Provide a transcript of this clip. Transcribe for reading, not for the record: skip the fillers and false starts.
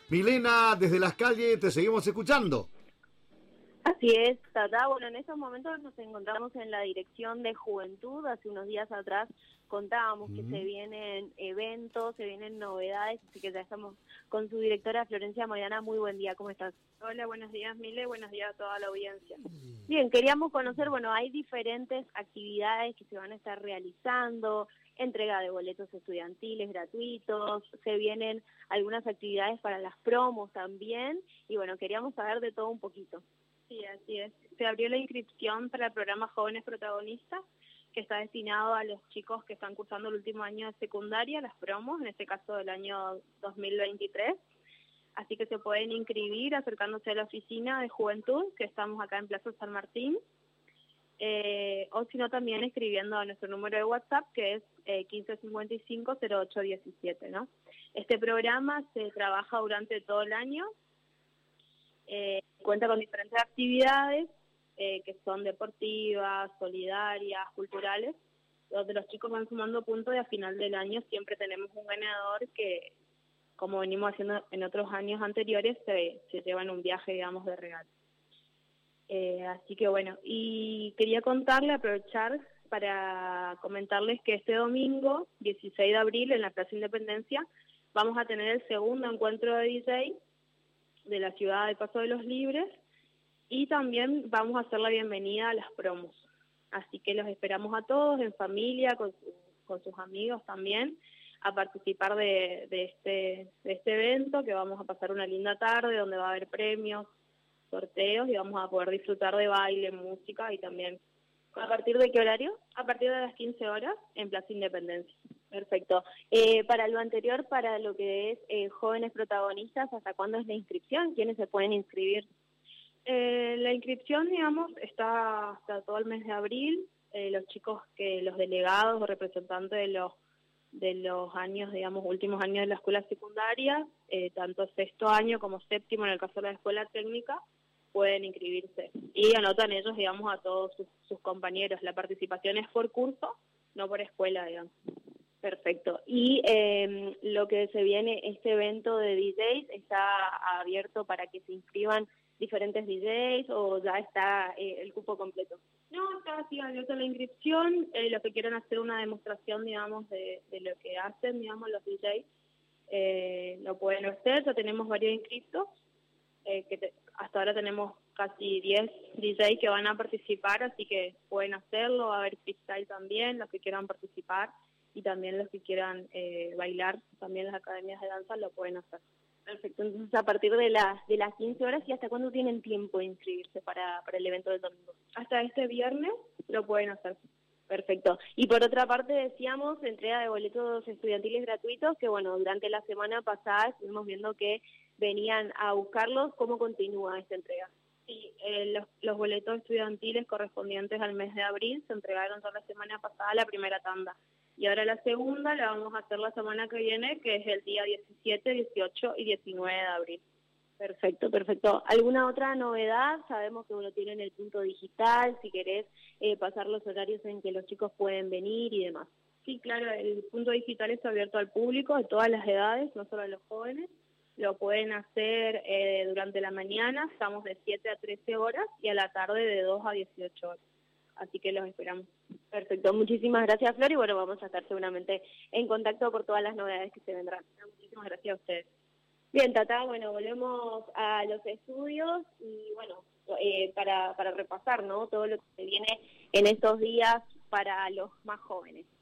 Milena, desde las calles te seguimos escuchando. Así es, Tata. Bueno, en estos momentos nos encontramos en la Dirección de Juventud. Hace unos días atrás contábamos que se vienen eventos, se vienen novedades, así que ya estamos con su directora Florencia Moyana. Muy buen día, ¿cómo estás? Hola, buenos días, Mile, buenos días a toda la audiencia. Bien, queríamos conocer, bueno, hay diferentes actividades que se van a estar realizando, entrega de boletos estudiantiles gratuitos, se vienen algunas actividades para las promos también, y bueno, queríamos saber de todo un poquito. Sí, así es. Se abrió la inscripción para el programa Jóvenes Protagonistas, que está destinado a los chicos que están cursando el último año de secundaria, las promos, en este caso del año 2023. Así que se pueden inscribir acercándose a la oficina de juventud, que estamos acá en Plaza San Martín, o si no también escribiendo a nuestro número de WhatsApp, que es 1555-0817, ¿no? Este programa se trabaja durante todo el año, cuenta con diferentes actividades que son deportivas, solidarias, culturales, donde los chicos van sumando puntos y a final del año siempre tenemos un ganador que, como venimos haciendo en otros años anteriores, se llevan un viaje, digamos, de regalo. Así que bueno, y quería aprovechar para comentarles que este domingo, 16 de abril, en la Plaza Independencia, vamos a tener el segundo encuentro de DJ de la ciudad de Paso de los Libres, y también vamos a hacer la bienvenida a las promos. Así que los esperamos a todos, en familia, con sus amigos también, a participar de este evento, que vamos a pasar una linda tarde donde va a haber premios, sorteos, y vamos a poder disfrutar de baile, música y también... ¿A partir de qué horario? A partir de las 15 horas en Plaza Independencia. Perfecto. Para lo anterior, para lo que es Jóvenes Protagonistas, ¿hasta cuándo es la inscripción? ¿Quiénes se pueden inscribir? La inscripción, digamos, está hasta todo el mes de abril. Los chicos, los delegados o representantes de los años, digamos, últimos años de la escuela secundaria, tanto sexto año como séptimo en el caso de la escuela técnica, pueden inscribirse y anotan ellos, digamos, a todos sus compañeros. La participación es por curso, no por escuela, digamos. Perfecto. Y lo que se viene, este evento de DJs, ¿está abierto para que se inscriban diferentes DJs o ya está el cupo completo? No, está así abierta la inscripción. Los que quieran hacer una demostración, digamos, de lo que hacen, digamos, los DJs, lo pueden hacer. Ya tenemos varios inscritos. Hasta ahora tenemos casi 10 DJs que van a participar, así que pueden hacerlo. Va a haber freestyle también, los que quieran participar, y también los que quieran bailar, también las academias de danza lo pueden hacer. Perfecto, entonces a partir de las 15 horas, ¿y hasta cuándo tienen tiempo de inscribirse para el evento del domingo? Hasta este viernes lo pueden hacer. Perfecto. Y por otra parte decíamos, entrega de boletos estudiantiles gratuitos, que bueno, durante la semana pasada estuvimos viendo que venían a buscarlos. ¿Cómo continúa esta entrega? Sí, los boletos estudiantiles correspondientes al mes de abril se entregaron toda la semana pasada, la primera tanda. Y ahora la segunda la vamos a hacer la semana que viene, que es el día 17, 18 y 19 de abril. Perfecto, perfecto. ¿Alguna otra novedad? Sabemos que uno tiene en el punto digital, si querés pasar los horarios en que los chicos pueden venir y demás. Sí, claro, el punto digital está abierto al público de todas las edades, no solo a los jóvenes. Lo pueden hacer durante la mañana, estamos de 7 a 13 horas, y a la tarde de 2 a 18 horas. Así que los esperamos. Perfecto, muchísimas gracias, Flor, y bueno, vamos a estar seguramente en contacto por todas las novedades que se vendrán. Muchísimas gracias a ustedes. Bien, Tata, bueno, volvemos a los estudios y bueno, para repasar, ¿no?, todo lo que se viene en estos días para los más jóvenes.